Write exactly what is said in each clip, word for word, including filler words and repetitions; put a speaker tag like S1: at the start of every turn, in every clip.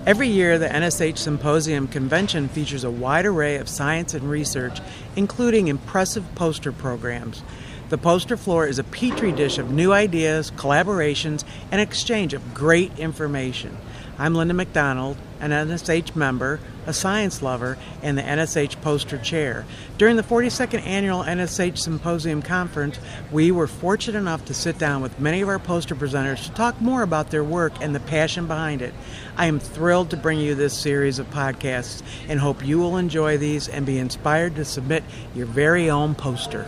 S1: Every year, the N S H Symposium Convention features a wide array of science and research, including impressive poster programs. The poster floor is a petri dish of new ideas, collaborations, and exchange of great information. I'm Linda McDonald, an N S H member, a science lover, and the N S H poster chair. During the forty-second annual N S H Symposium Conference, we were fortunate enough to sit down with many of our poster presenters to talk more about their work and the passion behind it. I am thrilled to bring you this series of podcasts and hope you will enjoy these and be inspired to submit your very own poster.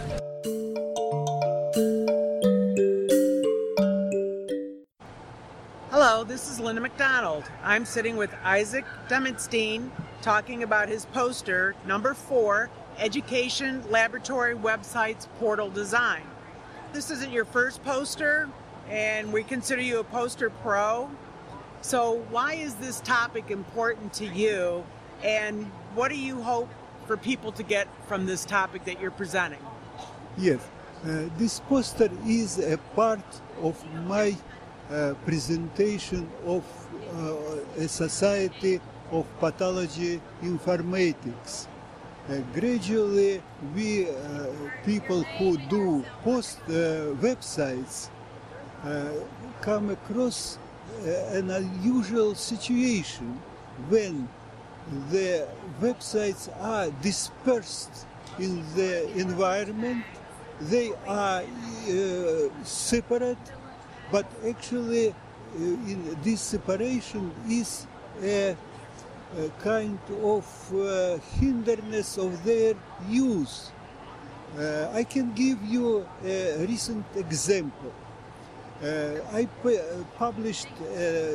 S1: Hello, this is Linda McDonald. I'm sitting with Isaac Demenstein talking about his poster, number four, Education Laboratory Websites Portal Design. This isn't your first poster, and we consider you a poster pro. So why is this topic important to you, and what do you hope for people to get from this topic that you're presenting?
S2: Yes, uh, this poster is a part of my Uh, presentation of uh, a society of pathology informatics. Uh, gradually, we uh, people who do post uh, websites uh, come across uh, an unusual situation when the websites are dispersed in the environment. They are uh, separate. But actually, uh, in this separation is a, a kind of uh, hindrance of their use. Uh, I can give you a recent example. Uh, I pu- published uh,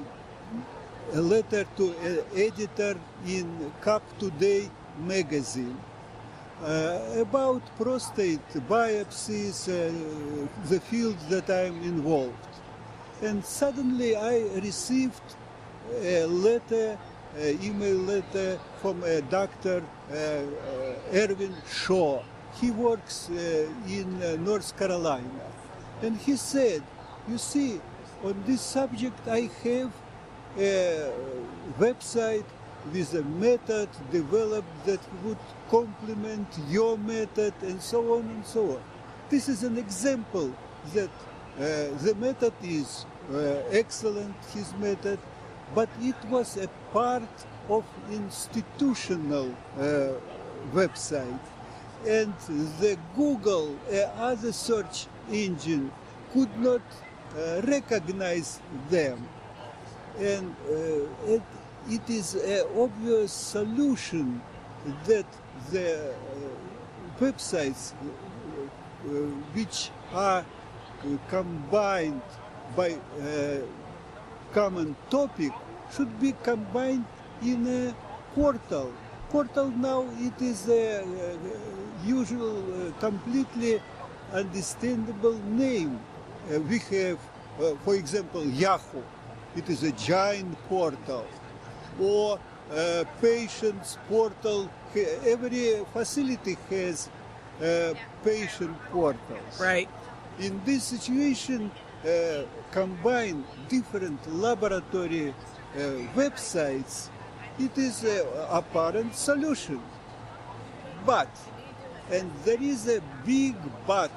S2: a letter to an editor in Cap Today magazine Uh, about prostate biopsies, uh, the field that I'm involved. And suddenly I received a letter, an email letter from a doctor, uh, uh, Erwin Shaw. He works uh, in uh, North Carolina. And he said, you see, on this subject I have a website with a method developed that would complement your method, and so on and so on. This is an example that uh, the method is uh, excellent, his method, but it was a part of institutional uh, website. And the Google, uh, other search engine, could not uh, recognize them. And uh, it, It is an obvious solution that the uh, websites uh, uh, which are uh, combined by a common topic should be combined in a portal. Portal now it is a, a usual, uh, completely understandable name. Uh, we have, uh, for example, Yahoo. It is a giant portal. Or uh, patients portal. Every facility has uh, patient portals.
S1: Right.
S2: In this situation, uh, combine different laboratory uh, websites, it is an apparent solution. But, and there is a big but,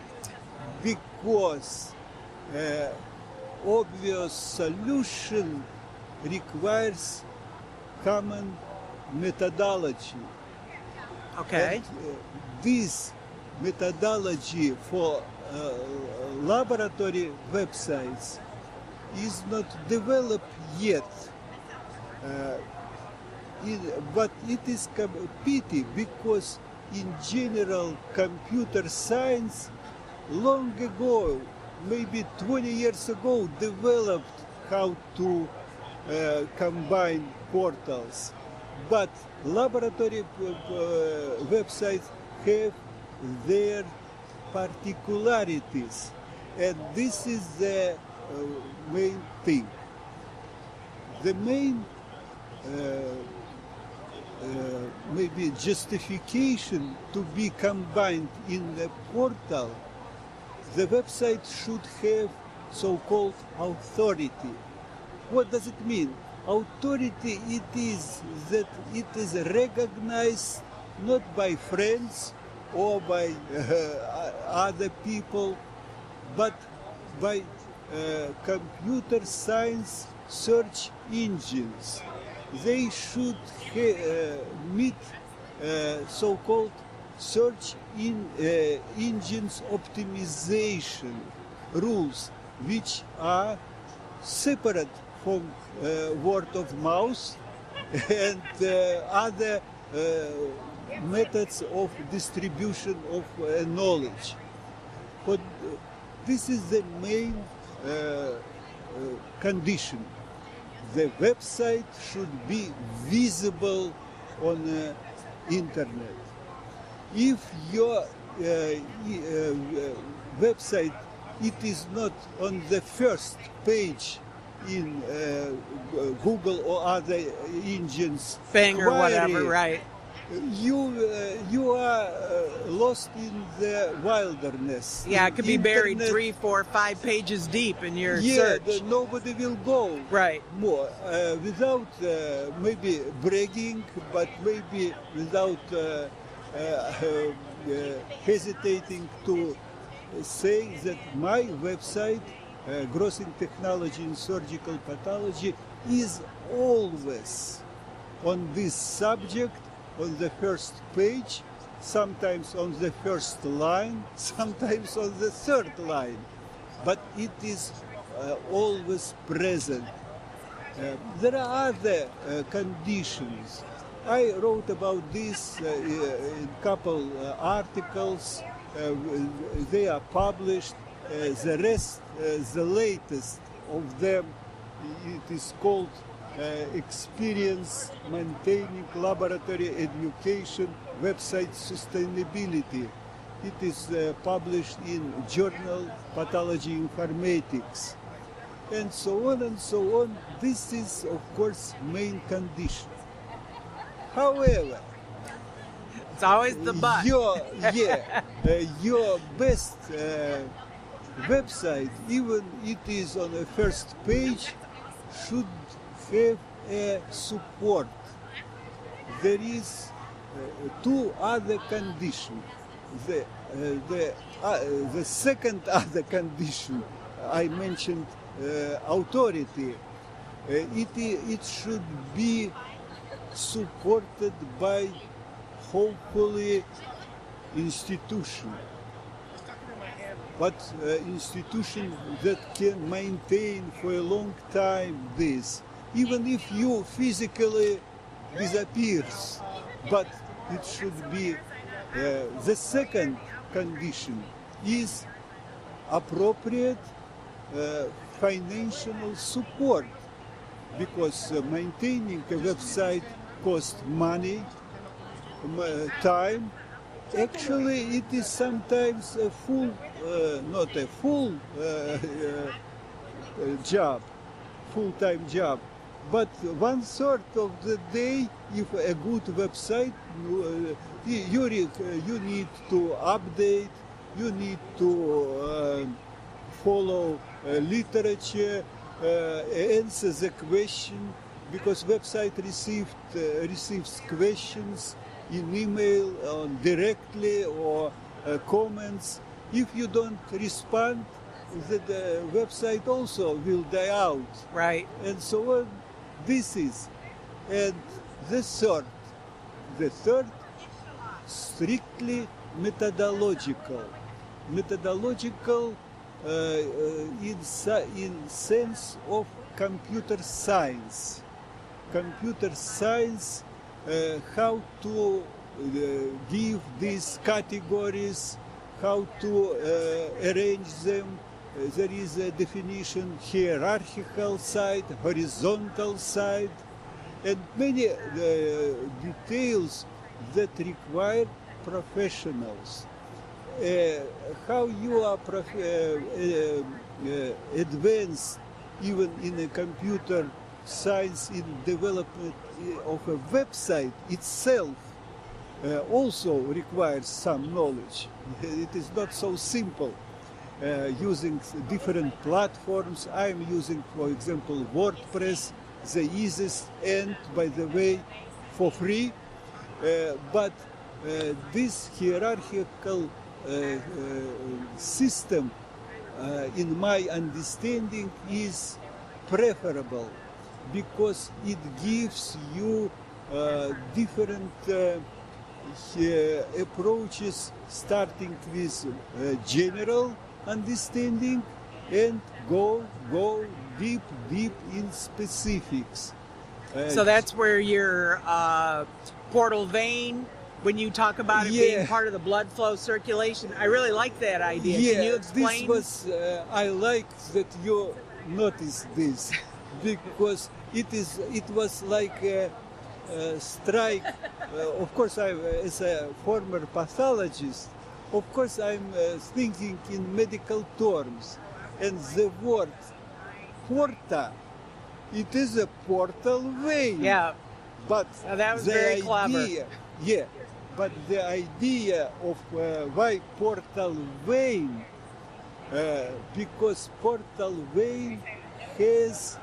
S2: because uh, obvious solution requires common methodology.
S1: Okay.
S2: And, uh, this methodology for uh, laboratory websites is not developed yet. Uh, it, but it is a pity because in general computer science long ago, maybe twenty years ago, developed how to Uh, combine portals, but laboratory uh, websites have their particularities, and this is the uh, main thing. The main uh, uh, maybe justification to be combined in the portal, the website should have so-called authority. What does it mean? Authority it is that it is recognized not by friends or by uh, other people, but by uh, computer science search engines. They should ha- uh, meet uh, so-called search in uh, engines optimization rules, which are separate from uh, word of mouth and uh, other uh, methods of distribution of uh, knowledge. But uh, this is the main uh, uh, condition. The website should be visible on the internet. If your uh, uh, website it is not on the first page in uh, Google or other engines,
S1: Bing or
S2: query,
S1: whatever, right?
S2: You uh, you are uh, lost in the wilderness.
S1: Yeah,
S2: In
S1: it could be buried
S2: internet,
S1: three, four, five pages deep in your
S2: yeah,
S1: search.
S2: the- nobody will go
S1: Right.
S2: more uh, without uh, maybe bragging, but maybe without uh, uh, uh, hesitating to say that my website, uh, Grossing Technology in Surgical Pathology, is always on this subject on the first page, sometimes on the first line, sometimes on the third line, but it is uh, always present. Uh, there are other uh, conditions. I wrote about this uh, in a couple uh, articles. Uh, they are published. Uh, the rest, uh, the latest of them, it is called uh, Experience Maintaining Laboratory Education Website Sustainability. It is uh, published in Journal Pathology Informatics. And so on and so on. This is, of course, main condition. However,
S1: It's always the but.
S2: your yeah, uh, your best uh, website, even it is on the first page, should have a support. There is uh, two other conditions. The uh, the uh, the second other condition I mentioned, uh, authority. Uh, it it should be supported by hopefully institution, but uh, institution that can maintain for a long time this, even if you physically disappears, but it should be uh, the second condition is appropriate uh, financial support, because uh, maintaining a website costs money, m- time. Actually, it is sometimes a full, uh, not a full uh, uh, uh, job, full-time job, but one third of the day, if a good website, uh, you, re- you need to update, you need to uh, follow uh, literature, uh, answer the question, because website received uh, receives questions in email, uh, directly, or uh, comments. If you don't respond, the, the website also will die out,
S1: Right.
S2: and so on. This is, and the third, the third, strictly methodological, methodological uh, uh, in si- in sense of computer science, computer science, uh, how to uh, give these categories, how to uh, arrange them. Uh, there is a definition: hierarchical side, horizontal side, and many uh, details that require professionals. Uh, how you are prof- uh, uh, uh, advanced even in a computer science in development of a website itself uh, also requires some knowledge. It is not so simple. Uh, using different platforms, I'm using, for example, WordPress. the easiest and, by the way, for free. Uh, but uh, this hierarchical uh, uh, system, uh, in my understanding, is preferable because it gives you uh, different uh, uh, approaches, starting with uh, general understanding and go go deep deep in specifics. Uh,
S1: So that's where your uh, portal vein, when you talk about it
S2: Yeah.
S1: being part of the blood flow circulation, I really like that idea.
S2: Yeah,
S1: Can you explain?
S2: this was. Uh, I like that you noticed this because it is. It was like a, a strike. Uh, of course, I, as a former pathologist, of course, I'm uh, thinking in medical terms, and the word porta. It is a portal vein.
S1: Yeah.
S2: But
S1: Now that was
S2: the
S1: very
S2: idea,
S1: clever.
S2: yeah, but the idea of uh, why portal vein, uh, because portal vein has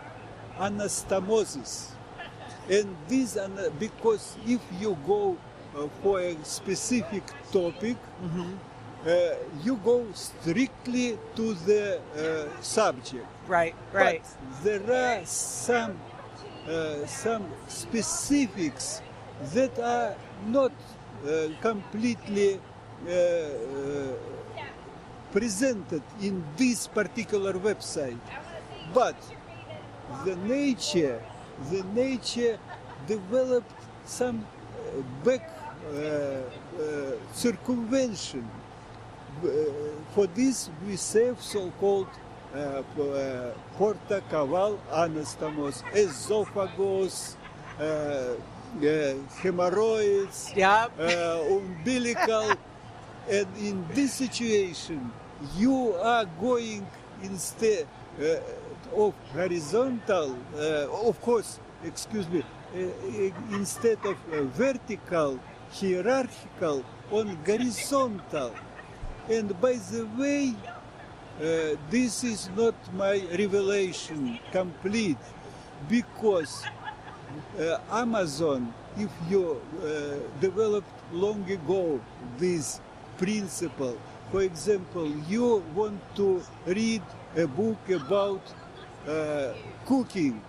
S2: anastomosis, and this ana- because if you go uh, for a specific topic, uh, you go strictly to the uh, subject.
S1: Right, right.
S2: But there are some uh, some specifics that are not uh, completely uh, uh, presented in this particular website. But the nature, the nature developed some uh, back uh, uh, circumvention. Uh, for this, we save so-called uh, uh, porta caval anastomos, esophagus, uh, uh, hemorrhoids,
S1: Yep.
S2: uh, umbilical, and in this situation, you are going instead uh, of horizontal, uh, of course, excuse me, uh, instead of uh, vertical, hierarchical, on horizontal. And by the way, uh, this is not my revelation complete, because uh, Amazon, if you uh, developed long ago this principle, for example, you want to read a book about uh, cooking,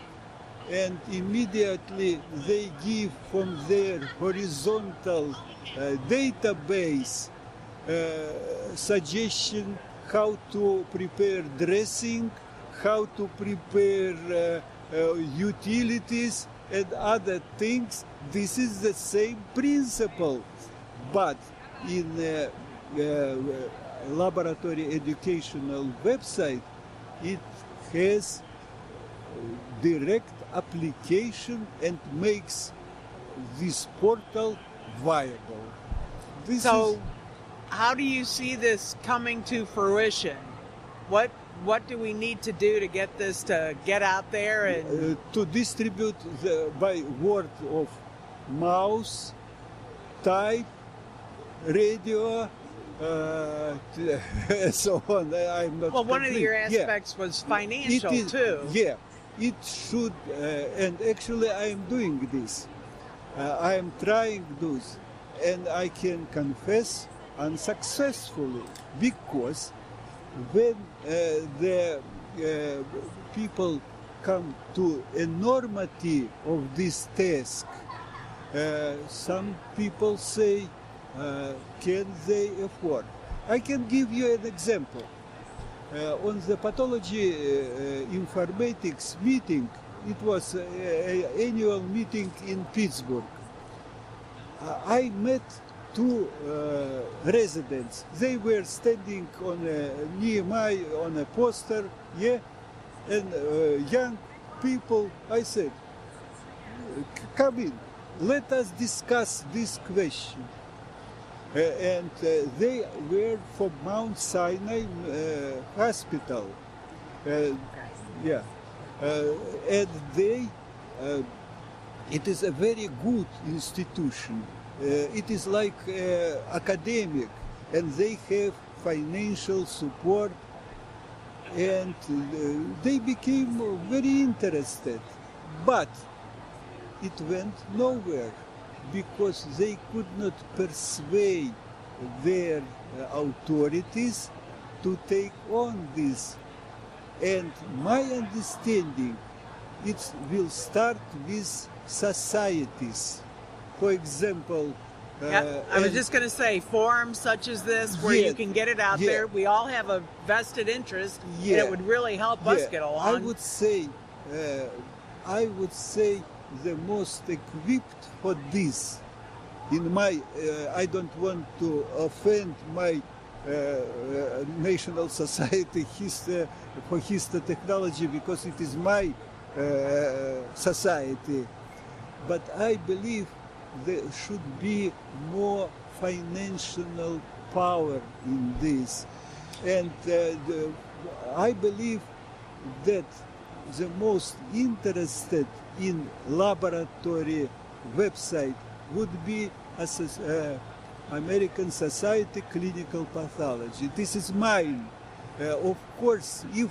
S2: and immediately they give from their horizontal uh, database uh, suggestion how to prepare dressing, how to prepare uh, uh, utilities and other things. This is the same principle, but in a, uh, laboratory educational website, it has direct application and makes this portal viable. This
S1: So,
S2: is,
S1: how do you see this coming to fruition? What what do we need to do to get this to get out there and
S2: uh, to distribute the, by word of mouth, type, radio, uh, so on. I'm not
S1: well, one of
S2: complete.
S1: your
S2: Yeah.
S1: aspects was financial
S2: It is-
S1: too.
S2: Yeah, it should, uh, and actually I am doing this. Uh, I am trying this, and I can confess unsuccessfully, because when uh, the uh, people come to enormity of this task, uh, some people say, uh, can they afford? I can give you an example. Uh, on the pathology uh, uh, informatics meeting, it was an annual meeting in Pittsburgh. Uh, I met two uh, residents. They were standing on a, near my on a poster, yeah, and uh, young people. I said, "Come in, let us discuss this question." Uh, and uh, they were from Mount Sinai uh, Hospital. Uh, yeah, uh, and they. Uh, it is a very good institution. Uh, it is like uh, academic, and they have financial support, and uh, they became very interested. But it went nowhere because they could not persuade their uh, authorities to take on this. And my understanding, it will start with societies. For example, uh,
S1: yeah, I was just going to say, forums such as this, where
S2: yeah,
S1: you can get it out
S2: yeah.
S1: there. We all have a vested interest,
S2: yeah,
S1: and it would really help
S2: yeah,
S1: us get along.
S2: I would say, uh, I would say the most equipped for this, in my, uh, I don't want to offend my uh, uh, National Society Histo- for Histotechnology because it is my uh, society, but I believe there should be more financial power in this, and uh, the, I believe that the most interested in laboratory website would be as uh, American Society Clinical Pathology. This is mine. Uh, of course, if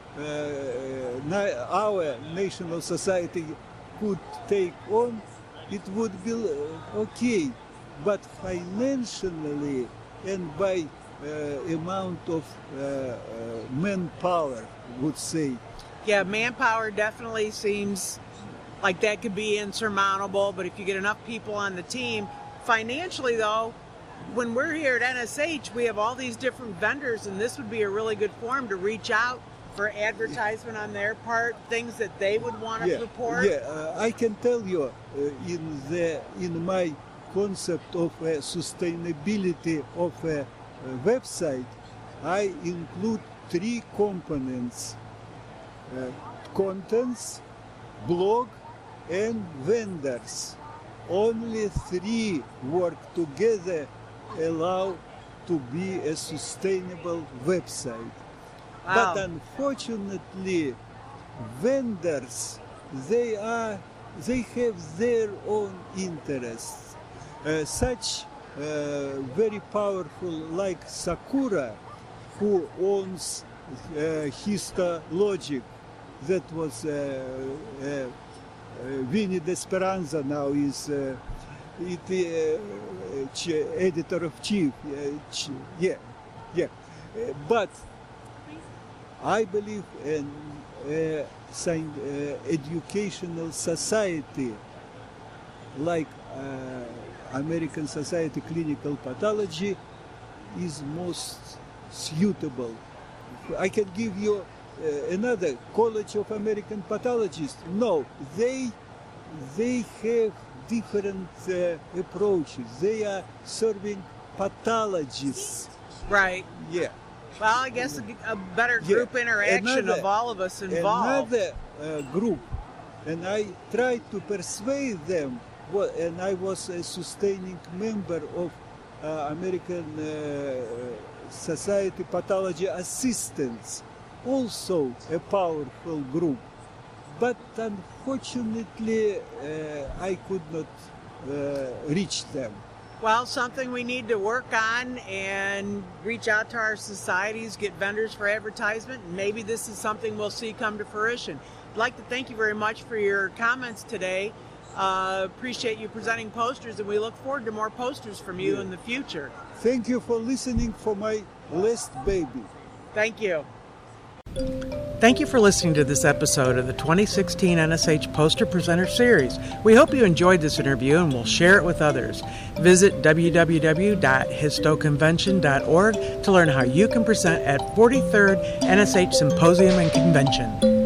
S2: uh, na- our National Society could take on, it would be uh, okay. But financially and by uh, amount of uh, uh, manpower, would say.
S1: Yeah, manpower definitely seems like that could be insurmountable, but if you get enough people on the team, financially though, when we're here at N S H, we have all these different vendors, and this would be a really good forum to reach out for advertisement on their part, things that they would want to
S2: yeah,
S1: report.
S2: Yeah, uh, I can tell you uh, in the in my concept of uh, sustainability of a, a website, I include three components: uh, contents, blog, and vendors. Only three work together allow to be a sustainable website.
S1: Wow.
S2: But unfortunately, vendors, they are, they have their own interests. Uh, such uh, very powerful like Sakura, who owns uh, Histologic, that was uh, uh, uh, Vinny Desperanza now is uh, it, uh, ch- editor of chief. Uh, ch- yeah, yeah. Uh, but I believe in a science, uh, educational society like uh, American Society Clinical Pathology is most suitable. I can give you uh, another College of American Pathologists. No, they they have different uh, approaches. They are serving pathologists.
S1: Right.
S2: Yeah.
S1: Well, I guess a, a better group
S2: yeah.
S1: interaction
S2: another,
S1: of all of us involved.
S2: Another uh, group, and I tried to persuade them, well, and I was a sustaining member of uh, American uh, Society Pathology Assistants, also a powerful group. But unfortunately, uh, I could not uh, reach them.
S1: Well, something we need to work on and reach out to our societies, get vendors for advertisement, and maybe this is something we'll see come to fruition. I'd like to thank you very much for your comments today. Uh, appreciate you presenting posters, and we look forward to more posters from you yeah. in the future.
S2: Thank you for listening for my last baby.
S1: Thank you. Thank you for listening to this episode of the twenty sixteen N S H Poster Presenter Series. We hope you enjoyed this interview and will share it with others. Visit w w w dot histoconvention dot org to learn how you can present at forty-third N S H Symposium and Convention.